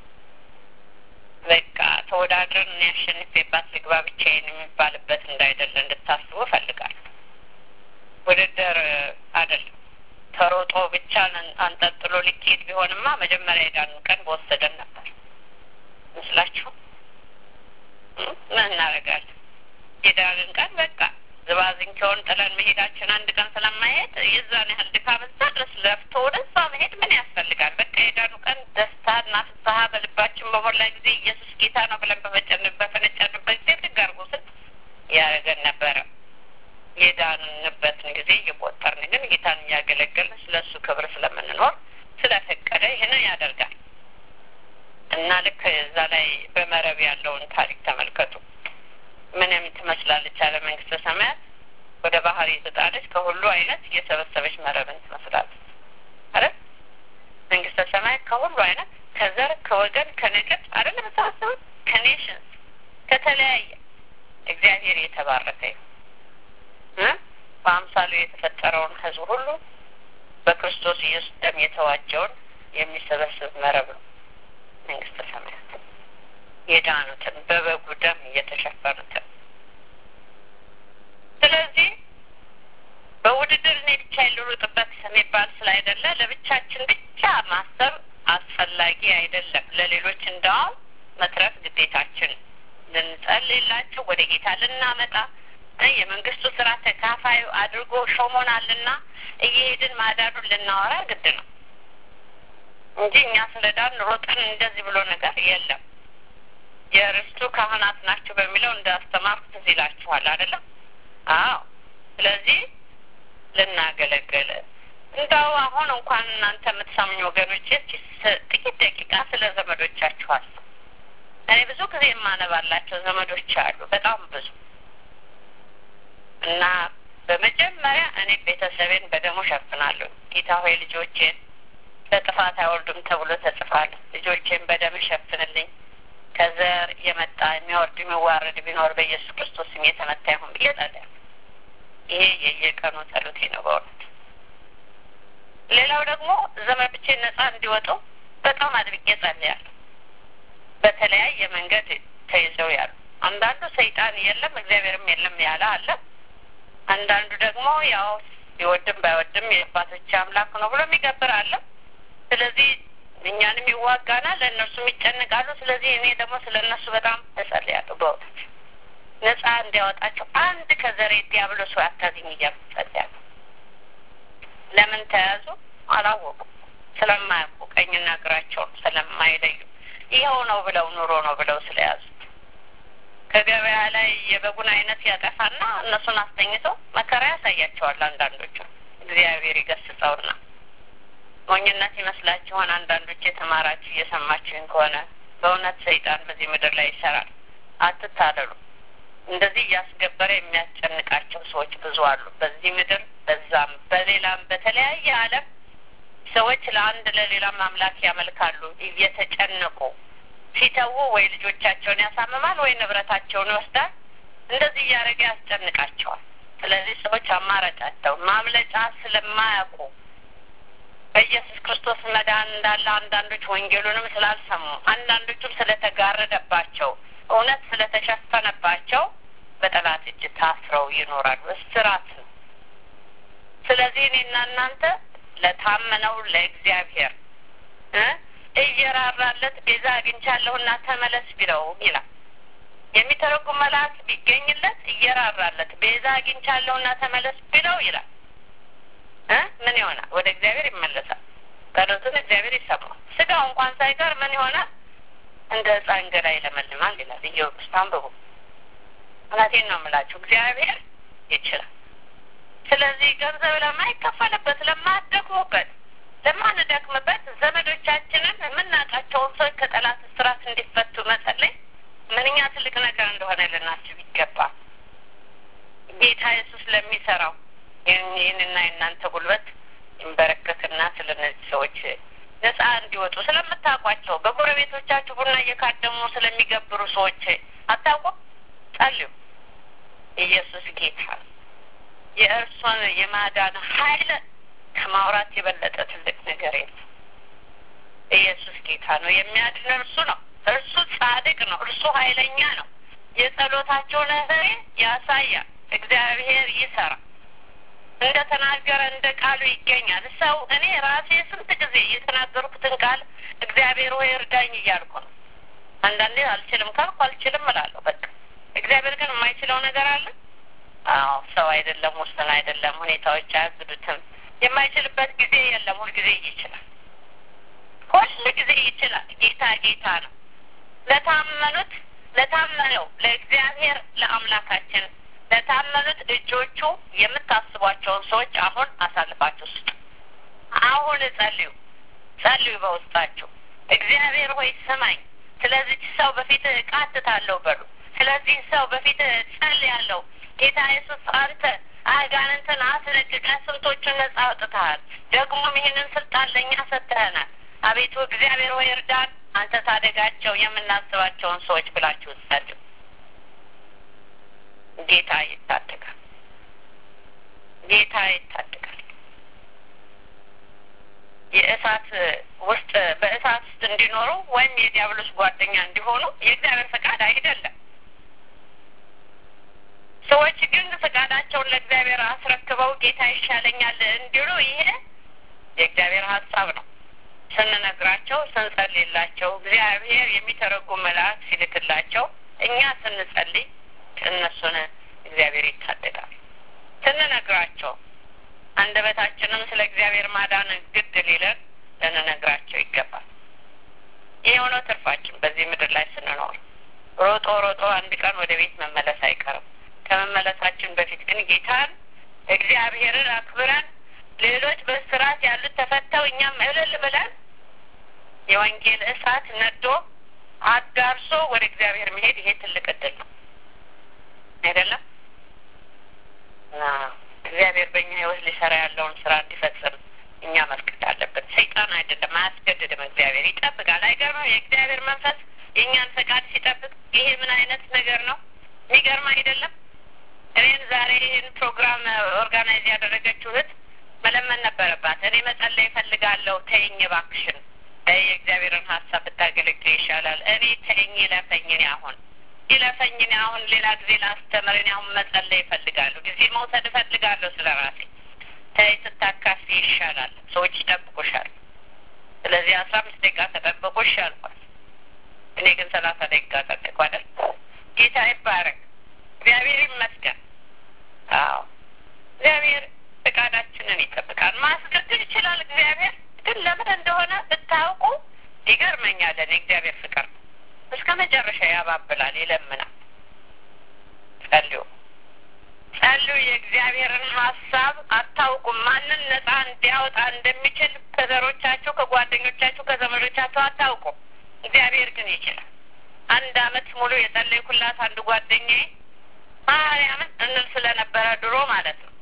በቃ ተወዳድረን ያሸንፌባት ልግባ ብቻዬን የሚባልበት እንዳይደለ እንድታስቡ እፈልጋለሁ። ውድድር አይደለም። ተሮጦ ብቻ አንጠጥሎ ሊኬድ ቢሆንማ መጀመሪያ ሄዳን ቀን በወሰደን ነበር መስላችሁ። ምን እናደርጋለን? ሄዳን ቀን በቃ ዝባዝንኬውን ጥለን መሄዳችን አንድ ቀን ስለማይሄድ የዛን ያህል ድካም እዛ ድረስ ለፍቶ ወደዛ መሄድ ምን ያስፈልጋል? በቃ ሄዳኑ ቀን ደስታና ፍስሀ በልባችን በሞላ ጊዜ ኢየሱስ ጌታ ነው ብለን በመጨነቅ በፈነጨንበት ጊዜ ልጋርጉ ስል ያደረገን ነበረ። የዳንንበትን ጊዜ እየቆጠርን ግን ጌታን እያገለገልን ስለሱ ክብር ስለምንኖር ስለፈቀደ ይህንን ያደርጋል። ልክ እዛ ላይ በመረብ ያለውን ታሪክ ተመልከቱ። ምንም ትመስላለች አለ መንግስተ ሰማያት ወደ ባህር የተጣለች ከሁሉ አይነት የሰበሰበች መረብን ትመስላለች አይደል? መንግስተ ሰማያት ከሁሉ አይነት ከዘር ከወገን ከነገድ አይደል መሰበሰበች ከኔሽንስ ከተለያየ እግዚአብሔር የተባረከ እ በአምሳሉ የተፈጠረውን ህዝብ ሁሉ በክርስቶስ ኢየሱስ ደም የተዋጀውን የሚሰበስብ መረብ ነው መንግስተ ሰማያት። የዳኑትን በበጉ ደም የተሸፈኑትን። ስለዚህ በውድድር እኔ ብቻ ልሩጥበት የሚባል ስላይደለ ለብቻችን ብቻ ማሰብ አስፈላጊ አይደለም። ለሌሎች እንዳውም መትረፍ ግዴታችን፣ ልንጸልይላቸው ወደ ጌታ ልናመጣ የመንግስቱ ስራ ተካፋዩ አድርጎ ሾሞናልና እየሄድን ማዳኑን ልናወራ ግድ ነው እንጂ እኛ ስለዳን ሮጠን እንደዚህ ብሎ ነገር የለም። የርስቱ ካህናት ናቸው በሚለው እንዳስተማርኩት እዚህ ይላችኋል አይደለም? አዎ። ስለዚህ ልናገለግል እንደው አሁን እንኳን እናንተ የምትሰሙኝ ወገኖች ጥቂት ደቂቃ ስለ ዘመዶቻችሁ አስቡ። እኔ ብዙ ጊዜ የማነባላቸው ዘመዶች አሉ፣ በጣም ብዙ እና በመጀመሪያ እኔ ቤተሰቤን በደሙ ሸፍናለሁ። ጌታ ሆይ ልጆቼን ለጥፋት አይወልዱም ተብሎ ተጽፏል። ልጆቼን በደም ሸፍንልኝ፣ ከዘር የመጣ የሚወርድ የሚዋረድ ቢኖር በኢየሱስ ክርስቶስ ስም የተመታ ይሁን ብዬ ጸልያለሁ። ይሄ የየቀኑ ጸሎቴ ነው በእውነት። ሌላው ደግሞ ዘመዶቼን ነጻ እንዲወጡ በጣም አድርጌ ጸልያለሁ። በተለያየ መንገድ ተይዘው ያሉ፣ አንዳንዱ ሰይጣን የለም እግዚአብሔርም የለም ያለ አለ። አንዳንዱ ደግሞ ያው ይወድም ባይወድም የአባቶች አምላክ ነው ብሎ የሚገብር አለ። ስለዚህ እኛንም ይዋጋናል፣ ለእነርሱም ይጨነቃሉ። ስለዚህ እኔ ደግሞ ስለእነሱ በጣም እጸልያለሁ በእውነት ነጻ እንዲያወጣቸው፣ አንድ ከዘሬ ዲያብሎስ አታገኝ እያልኩ እጸልያለሁ። ለምን ተያዙ አላወቁም፣ ስለማያውቁ ቀኝና ግራቸውን ስለማይለዩ ይኸው ነው ብለው ኑሮ ነው ብለው ስለያዙት ከገበያ ላይ የበጉን አይነት ያጠፋና እነሱን አስተኝተው መከራ ያሳያቸዋል። አንዳንዶቹ እግዚአብሔር ይገስጸውና ሞኝነት ይመስላችኋል። አንዳንዶች የተማራችሁ እየሰማችሁን ከሆነ በእውነት ሰይጣን በዚህ ምድር ላይ ይሰራል። አትታለሉ። እንደዚህ እያስገበረ የሚያስጨንቃቸው ሰዎች ብዙ አሉ በዚህ ምድር፣ በዛም በሌላም በተለያየ ዓለም ሰዎች ለአንድ ለሌላም አምላክ ያመልካሉ እየተጨነቁ ሲተው ወይ ልጆቻቸውን ያሳምማል ወይ ንብረታቸውን ይወስዳል። እንደዚህ እያደረገ ያስጨንቃቸዋል። ስለዚህ ሰዎች አማራጫቸው ማምለጫ ስለማያውቁ በኢየሱስ ክርስቶስ መዳን እንዳለ አንዳንዶች ወንጌሉንም ስላልሰሙ አንዳንዶቹም ስለተጋረደባቸው እውነት ስለተሸፈነባቸው በጠላት እጅ ታስረው ይኖራሉ። እስራት ነው። ስለዚህ እኔና እናንተ ለታመነው ለእግዚአብሔር እ እየራራለት ቤዛ አግኝቻለሁና ተመለስ ቢለው ይላል። የሚተረጉም መልአክ ቢገኝለት እየራራለት ቤዛ አግኝቻለሁና ተመለስ ቢለው ይላል እ ምን ይሆናል? ወደ እግዚአብሔር ይመለሳል። ጸሎቱን እግዚአብሔር ይሰማል። ስጋው እንኳን ሳይቀር ምን ይሆናል? እንደ ሕፃን ገላ ይለመልማል ይላል ኢዮብ ውስጥ አንብቡ። እውነቴን ነው የምላችሁ፣ እግዚአብሔር ይችላል። ስለዚህ ገንዘብ ለማይከፈልበት ለማደክሙበት ለማንደክምበት ዘመዶቻችንን የምናውቃቸውን ሰዎች ከጠላት እስራት እንዲፈቱ መጸለይ ምንኛ ትልቅ ነገር እንደሆነ ልናስብ ይገባል። ጌታ ኢየሱስ ለሚሰራው ይህንና የእናንተ ጉልበት ይንበረከክና ስለነዚህ ሰዎች ነጻ እንዲወጡ ስለምታውቋቸው በጎረቤቶቻችሁ ቡና እየካደሙ ስለሚገብሩ ሰዎች አታውቁም? ጸልዩ። ኢየሱስ ጌታ ነው። የእርሱን የማዳን ኃይል ከማውራት የበለጠ ትልቅ ነገር የለም። ኢየሱስ ጌታ ነው። የሚያድን እርሱ ነው። እርሱ ጻድቅ ነው። እርሱ ኃይለኛ ነው። የጸሎታቸውን ፍሬ ያሳያል። እግዚአብሔር ይሰራል። እንደ ተናገረ እንደ ቃሉ ይገኛል። ሰው እኔ ራሴ ስንት ጊዜ የተናገርኩትን ቃል እግዚአብሔር ሆይ እርዳኝ እያልኩ ነው። አንዳንዴ አልችልም ካልኩ አልችልም እላለሁ። በቃ እግዚአብሔር ግን የማይችለው ነገር አለ? አዎ፣ ሰው አይደለም፣ ውስን አይደለም፣ ሁኔታዎች አያግዱትም። የማይችልበት ጊዜ የለም። ሁል ጊዜ ይችላል። ሁል ጊዜ ይችላል። ጌታ ጌታ ነው። ለታመኑት ለታመነው ለእግዚአብሔር ለአምላካችን ለታመኑት እጆቹ የምታስቧቸውን ሰዎች አሁን አሳልፋችሁ ስጡ። አሁን ጸልዩ ጸልዩ በውስጣችሁ። እግዚአብሔር ሆይ ስማኝ፣ ስለዚህ ሰው በፊት ቃትታለሁ በሉ። ስለዚህ ሰው በፊት ጸልያለሁ። ጌታ ኢየሱስ አንተ አጋንንትን አስለቅቀህ ስንቶቹን ነጻ አውጥተሃል። ደግሞም ይህንን ስልጣን ለእኛ ሰጥተኸናል። አቤቱ እግዚአብሔር ሆይ እርዳን፣ አንተ ታደጋቸው የምናስባቸውን ሰዎች ብላችሁ ጸልዩ። ጌታ ይታደጋል። ጌታ ይታደጋል። የእሳት ውስጥ በእሳት ውስጥ እንዲኖሩ ወይም የዲያብሎስ ጓደኛ እንዲሆኑ የእግዚአብሔር ፈቃድ አይደለም። ሰዎች ግን ፈቃዳቸውን ለእግዚአብሔር አስረክበው ጌታ ይሻለኛል እንዲሉ ይሄ የእግዚአብሔር ሀሳብ ነው። ስንነግራቸው ስንጸልይላቸው እግዚአብሔር የሚተረጉም መልአክ ሲልክላቸው እኛ ስንጸልይ እነሱን እግዚአብሔር ይታደጋል። ስንነግራቸው አንደበታችንም ስለ እግዚአብሔር ማዳን ግድ ሊለን ልንነግራቸው ይገባል። ይሄ ነው ትርፋችን በዚህ ምድር ላይ ስንኖር። ሮጦ ሮጦ አንድ ቀን ወደ ቤት መመለስ አይቀርም። ከመመለሳችን በፊት ግን ጌታን እግዚአብሔርን አክብረን ሌሎች በስራት ያሉት ተፈተው እኛም እልል ብለን የወንጌል እሳት ነዶ አዳርሶ ወደ እግዚአብሔር መሄድ ይሄ ትልቅ እድል ነው አይደለም? እግዚአብሔር በእኛ ህይወት ሊሰራ ያለውን ስራ እንዲፈጽም እኛ መፍቀድ አለብን። ሰይጣን አይደለም፣ አያስገድድም። እግዚአብሔር ይጠብቃል። አይገርምም? የእግዚአብሔር መንፈስ የእኛን ፈቃድ ሲጠብቅ ይሄ ምን አይነት ነገር ነው? የሚገርም አይደለም? እኔን ዛሬ ይህን ፕሮግራም ኦርጋናይዝ ያደረገችው እህት መለመን ነበረባት። እኔ መጸለይ እፈልጋለሁ፣ ተይኝ እባክሽን፣ የእግዚአብሔርን ሀሳብ ብታገለግል ይሻላል። እኔ ተይኝ፣ ይለፈኝ፣ እኔ አሁን ይለፈኝ፣ እኔ አሁን ሌላ ጊዜ ላስተምር፣ እኔ አሁን መጸለይ እፈልጋለሁ፣ ጊዜ መውሰድ እፈልጋለሁ ስለ ራሴ። ተይ፣ ስታካፊ ይሻላል፣ ሰዎች ይጠብቁሻል። ስለዚህ አስራ አምስት ደቂቃ ተጠብቁሽ አልኳት። እኔ ግን ሰላሳ ደቂቃ ጠብቁ አይደል? ጌታ ይባረክ፣ እግዚአብሔር ይመስገን። አዎ እግዚአብሔር ፈቃዳችንን ይጠብቃል። ማስገደድ ይችላል እግዚአብሔር፣ ግን ለምን እንደሆነ ብታውቁ ይገርመኛል። እኔ እግዚአብሔር ፍቅር ነው፣ እስከ መጨረሻ ያባብላል፣ ይለምናል። ጸልዩ ጸልዩ። የእግዚአብሔርን ሀሳብ አታውቁም። ማንን ነጻ እንዲያወጣ እንደሚችል ከዘሮቻችሁ፣ ከጓደኞቻችሁ፣ ከዘመዶቻችሁ አታውቁም። እግዚአብሔር ግን ይችላል። አንድ አመት ሙሉ የጸለይኩላት አንድ ጓደኛዬ ማርያምን እንል ስለነበረ ድሮ ማለት ነው።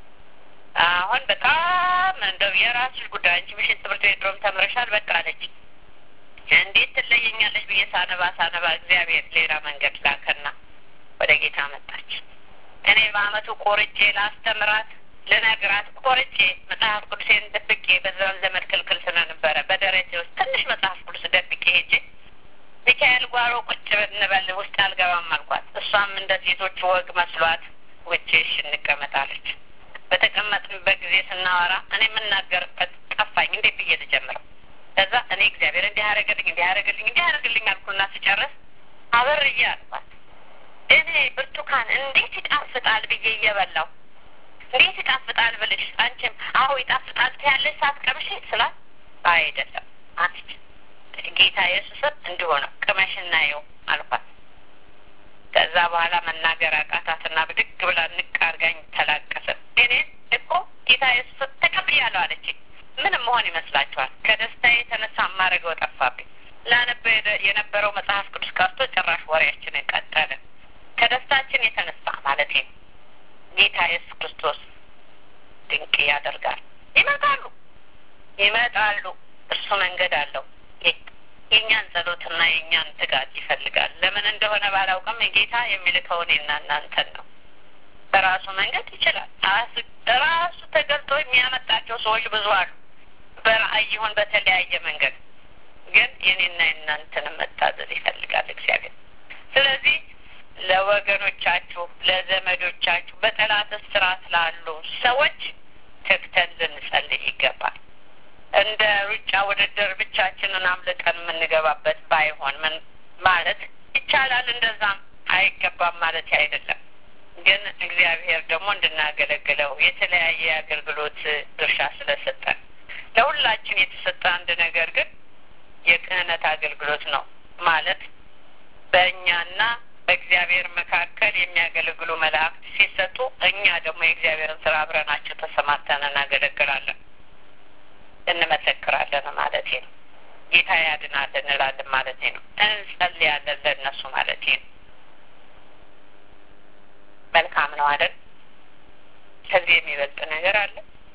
አሁን በጣም እንደው የራስሽ ጉዳይ፣ አንቺ ምሽት ትምህርት ቤት ድሮም ተምረሻል በቃ አለች። እንዴት ትለየኛለች ብዬ ሳነባ ሳነባ እግዚአብሔር ሌላ መንገድ ላከና ወደ ጌታ መጣች። እኔ በአመቱ ቆርጬ ላስተምራት ልነግራት ቆርጬ መጽሐፍ ቅዱሴን ደብቄ፣ በዛን ዘመድ ክልክል ስለነበረ በደረቴ ውስጥ ትንሽ መጽሐፍ ቅዱስ ደብቄ ሄጄ ሚካኤል ጓሮ ቁጭ እንበል ውስጥ አልገባም አልኳት። እሷም እንደ ሴቶች ወግ መስሏት ውጭ እሺ እንቀመጣለች። በተቀመጥንበት ጊዜ ስናወራ እኔ የምናገርበት ጠፋኝ። እንዴት ብዬ ልጀምረው? ከዛ እኔ እግዚአብሔር እንዲህ ያደረገልኝ እንዲህ ያደረገልኝ እንዲህ ያደረገልኝ አልኩና ስጨርስ አበርዬ አልኳት፣ እኔ ብርቱካን እንዴት ይጣፍጣል ብዬ እየበላው እንዴት ይጣፍጣል ብልሽ አንቺም አዎ ይጣፍጣል ትያለሽ ሳትቀምሽ ስላት አይደለም አንቺ ጌታ ኢየሱስ እንደሆነ ቅመሽና ይው አልኳት። ከዛ በኋላ መናገር አቃታትና ብድግ ብላ ንቅ አድርጋኝ ተላቀሰ። እኔ እኮ ጌታ ኢየሱስ ተቀብያለሁ አለች። ምንም መሆን ይመስላችኋል? ከደስታዬ የተነሳ ማረገው ጠፋብኝ። ላነበው የነበረው መጽሐፍ ቅዱስ ቀርቶ ጭራሽ ወሬያችንን ቀጠለ። ከደስታችን የተነሳ ማለት ነው። ጌታ ኢየሱስ ክርስቶስ ድንቅ ያደርጋል። ይመጣሉ ይመጣሉ። እርሱ መንገድ አለው። የእኛን ጸሎትና የእኛን ትጋት ይፈልጋል። ለምን እንደሆነ ባላውቅም ጌታ የሚልከውን እና እናንተን ነው። በራሱ መንገድ ይችላል። ራሱ ተገልጦ የሚያመጣቸው ሰዎች ብዙ አሉ፣ በራእይ ይሁን በተለያየ መንገድ። ግን የኔና የእናንተን መታዘዝ ይፈልጋል እግዚአብሔር። ስለዚህ ለወገኖቻችሁ፣ ለዘመዶቻችሁ፣ በጠላት እስራት ላሉ ሰዎች ተግተን ልንጸልይ ይገባል። እንደ ሩጫ ውድድር ብቻችንን አምልጠን የምንገባበት ባይሆን ምን ማለት ይቻላል። እንደዛም አይገባም ማለት አይደለም። ግን እግዚአብሔር ደግሞ እንድናገለግለው የተለያየ አገልግሎት ድርሻ ስለሰጠን ለሁላችን የተሰጠ አንድ ነገር ግን የክህነት አገልግሎት ነው ማለት በእኛና በእግዚአብሔር መካከል የሚያገለግሉ መላእክት ሲሰጡ እኛ ደግሞ የእግዚአብሔርን ስራ አብረናቸው ተሰማርተን እናገለግላለን፣ እንመሰክራለን ማለት ነው። ጌታ ያድናል እንላለን ማለት ነው። እንጸልያለን ለእነሱ ማለት ነው። መልካም ነው አይደል? ከዚህ የሚበልጥ ነገር አለ?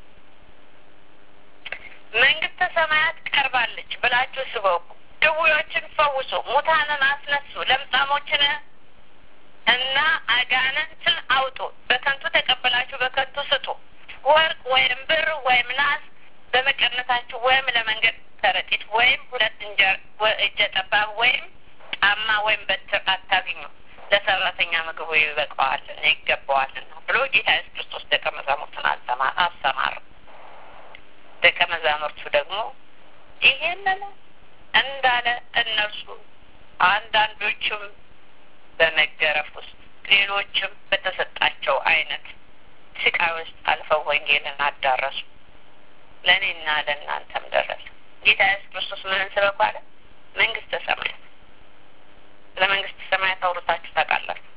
መንግስተ ሰማያት ቀርባለች ብላችሁ ስበኩ፣ ድውዮችን ፈውሱ፣ ሙታንን አስነሱ፣ ለምጻሞችን እና አጋንንትን አውጡ፣ በከንቱ ተቀበላችሁ በከንቱ ስጡ፣ ወርቅ ወይም ብር ወይም ናስ በመቀነታችሁ ወይም ለመንገድ ከረጢት ወይም ሁለት እንጀራ እጀ ጠባብ ወይም ጫማ ወይም በትር አታግኙ፣ ለሰራተኛ ምግቡ ይበቃዋልና ይገባዋልና ብሎ ጌታ ኢየሱስ ክርስቶስ ደቀ መዛሙርቱን አስተማረ። ደቀ መዛሙርቱ ደግሞ ይሄንን እንዳለ እነርሱ አንዳንዶቹም በመገረፍ ውስጥ ሌሎችም በተሰጣቸው አይነት ስቃይ ውስጥ አልፈው ወንጌልን አዳረሱ። ለእኔና ለእናንተም ደረሰ። ጌታ ኢየሱስ ክርስቶስ ምንን ስበኩ አለ? መንግስተ ሰማያት። ስለ መንግስተ ሰማያት አውርታችሁ ታውቃላችሁ?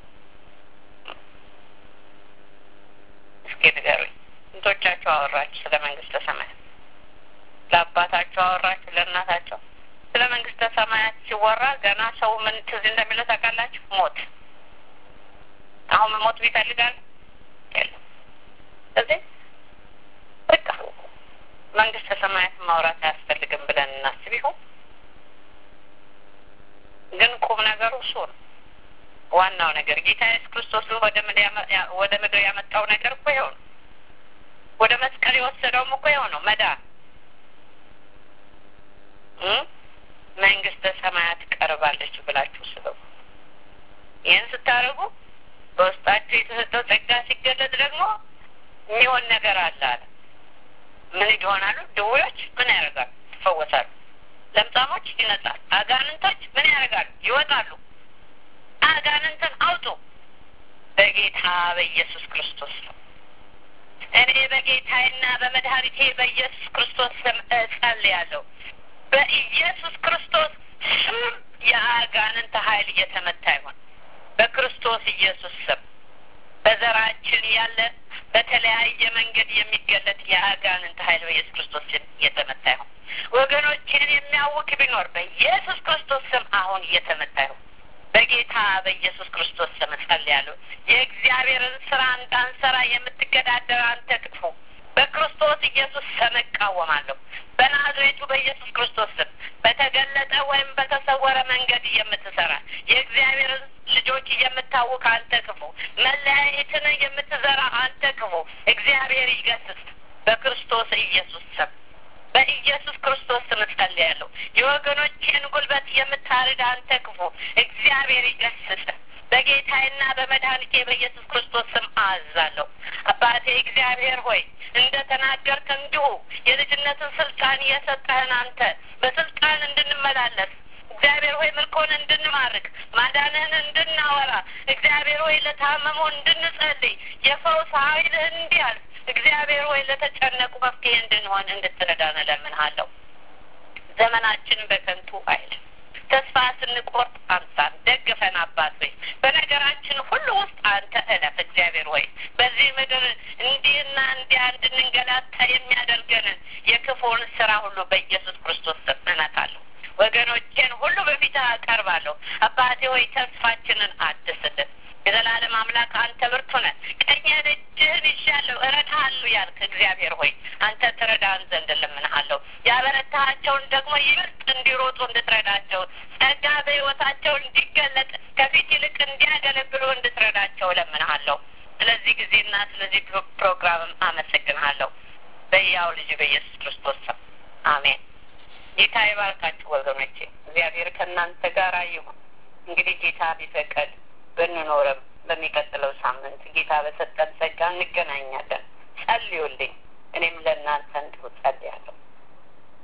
እስኪ ንገሩኝ። ስንቶቻችሁ አወራችሁ ስለ መንግስተ ሰማያት? ለአባታችሁ አወራችሁ? ለእናታችሁ? ስለ መንግስተ ሰማያት ሲወራ ገና ሰው ምን ትዝ እንደሚለው ታውቃላችሁ? ሞት። አሁን ሞት ቢፈልጋል የለም። ስለዚህ በቃ መንግስተ ሰማያት ማውራት አያስፈልግም ብለን እናስብ ይሆን? ግን ቁም ነገሩ እሱ ነው። ዋናው ነገር ጌታ ኢየሱስ ክርስቶስን ወደ ምድር ወደ ምድር ያመጣው ነገር እኮ ይኸው ነው። ወደ መስቀል የወሰደውም እኮ ይኸው ነው፣ መዳን። መንግስተ ሰማያት ቀርባለች ብላችሁ ስበኩ። ይህን ስታደርጉ በውስጣችሁ የተሰጠው ጸጋ ሲገለጥ ደግሞ የሚሆን ነገር አለ አለ። ምን ይሆናሉ? ድውዮች ምን ያደርጋሉ? ይፈወሳሉ። ለምጻሞች ይነጻሉ። አጋንንቶች ምን ያደርጋሉ? ይወጣሉ። አጋንንትን አውጡ በጌታ በኢየሱስ ክርስቶስ ስም። እኔ በጌታዬና በመድኃኒቴ በኢየሱስ ክርስቶስ ስም እጸልያለሁ። በኢየሱስ ክርስቶስ ስም የአጋንንት ኃይል እየተመታ ይሆን። በክርስቶስ ኢየሱስ ስም በዘራችን ያለ በተለያየ መንገድ የሚገለጥ የአጋንንት ኃይል በኢየሱስ ክርስቶስ ስም እየተመታ ይሆን። ወገኖችን የሚያውክ ቢኖር በኢየሱስ ክርስቶስ ስም አሁን እየተመታ ይሆን። በጌታ በኢየሱስ ክርስቶስ ስም እጸልያለሁ። የእግዚአብሔርን ስራ እንዳንሰራ የምትገዳደር አንተ ክፉ በክርስቶስ ኢየሱስ ስም እቃወማለሁ። በናዝሬቱ በኢየሱስ ክርስቶስ ስም በተገለጠ ወይም በተሰወረ መንገድ የምትሰራ የእግዚአብሔርን ልጆች የምታውክ አንተ ክፉ፣ መለያየትን የምትዘራ አንተ ክፉ እግዚአብሔር ይገስጽ በክርስቶስ ኢየሱስ ስም። በኢየሱስ ክርስቶስ ስም እጸልያለሁ። የወገኖቼን ጉልበት የምታርድ አንተ ክፉ እግዚአብሔር ይገስጽ በጌታዬና በመድኃኒቴ በኢየሱስ ክርስቶስ ስም አዛለሁ። አባቴ እግዚአብሔር ሆይ እንደ ተናገርክ እንዲሁ የልጅነትን ስልጣን የሰጠህን አንተ በስልጣን እንድንመላለስ እግዚአብሔር ሆይ ምልኮን እንድንማርክ ማዳንህን እንድናወራ እግዚአብሔር ሆይ ለታመሙ እንድንጸልይ የፈውስ ኃይልህ እንዲያልፍ እግዚአብሔር ሆይ ለተጨነቁ መፍትሄ እንድንሆን እንድትረዳን እለምንሃለሁ። ዘመናችን በከንቱ አይልም። ተስፋ ስንቆርጥ አንሳን ደግፈን አባት ሆይ በነገራችን ሁሉ ውስጥ አንተ እለፍ እግዚአብሔር ሆይ በዚህ ምድር እንዲህና እንዲያ እንድንንገላታ የሚያደርገንን የክፉውን ስራ ሁሉ በኢየሱስ ክርስቶስ ስም እመታለሁ። ወገኖቼን ሁሉ በፊትህ አቀርባለሁ። አባቴ ሆይ ተስፋችንን አድስልን። የዘላለም አምላክ አንተ ብርቱ ነህ። ቀኝህን እጅህን ይዣለሁ እረዳሃለሁ ያልክ እግዚአብሔር ሆይ አንተ ትረዳን ዘንድ እለምንሃለሁ። ያበረታሃቸውን ደግሞ ይበልጥ እንዲሮጡ እንድትረዳቸው ጸጋ በሕይወታቸው እንዲገለጥ ከፊት ይልቅ እንዲያገለግሉ እንድትረዳቸው እለምንሃለሁ። ስለዚህ ጊዜና ስለዚህ ፕሮግራምም አመሰግንሃለሁ በሕያው ልጅ በኢየሱስ ክርስቶስ ስም አሜን። ጌታ ይባርካችሁ ወገኖቼ። እግዚአብሔር ከእናንተ ጋር ይሁን። እንግዲህ ጌታ ቢፈቀድ ብንኖርም በሚቀጥለው ሳምንት ጌታ በሰጠን ጸጋ እንገናኛለን። ጸልዩልኝ፣ እኔም ለእናንተ እንዲሁ ጸልያለሁ።